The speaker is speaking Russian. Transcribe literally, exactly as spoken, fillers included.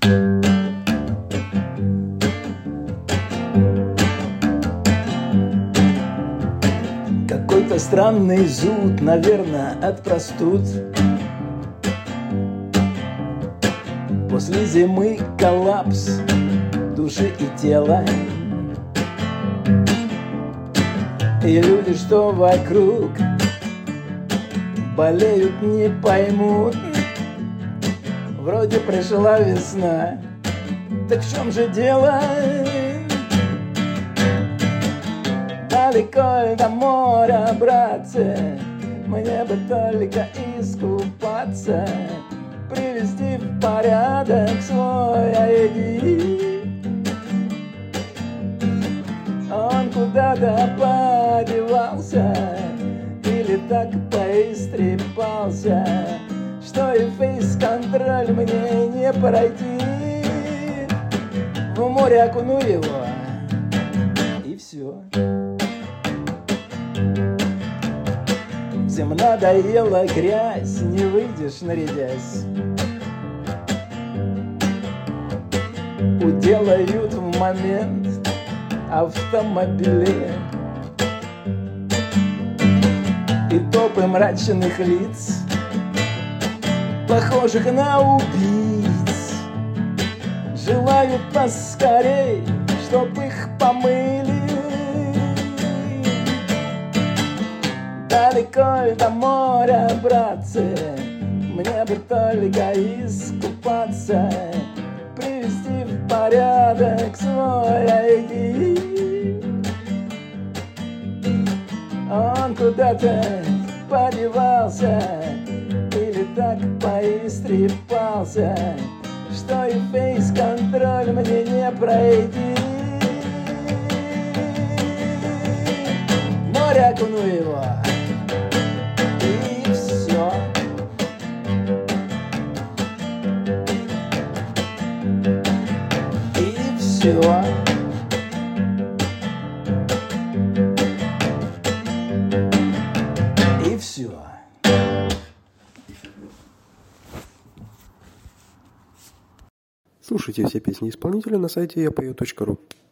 Какой-то странный зуд, наверное, от простуд. После зимы коллапс души и тела. И люди, что вокруг, болеют, не поймут. Вроде пришла весна, так в чем же дело? Далеко до моря, братцы, мне бы только искупаться, привести в порядок свой ай ди. Он куда-то подевался или так поистрепался, что и фейс-контроль мне не пройти. В море окуну его, и все. Всем надоела грязь, не выйдешь нарядясь. Уделают в момент автомобиле и толпы мрачных лиц, похожих на убийц, желают поскорей, чтоб их помыли. Далеко до моря, братцы, мне бы только искупаться, привести в порядок свой ай ди. Он куда-то подевался или так поистрепался, что и фейс-контроль мне не пройти. В море окуну его, и все. И все. И все. Слушайте все песни исполнителя на сайте я пою точка ру.